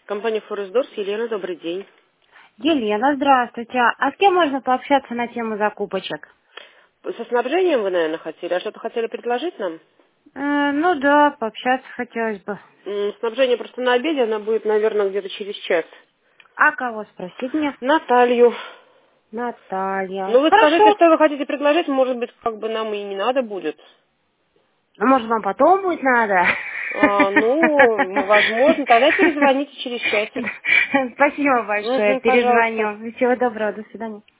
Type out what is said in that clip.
Компания Форестдорс, Елена, добрый день. Елена, здравствуйте. А с кем можно пообщаться на тему закупочек? Со снабжением вы, наверное, хотели, а что-то хотели предложить нам? Ну да, пообщаться хотелось бы. Снабжение просто на обеде, она будет, наверное, где-то через час. А кого спросить мне? Наталью. Наталья. Ну, вы скажите, Хорошо. что вы хотите предложить, может быть, как бы нам и не надо будет. А может, вам потом будет надо? Возможно, тогда перезвоните через часик. Спасибо большое. Пожалуйста. Перезвоню. Всего доброго. До свидания.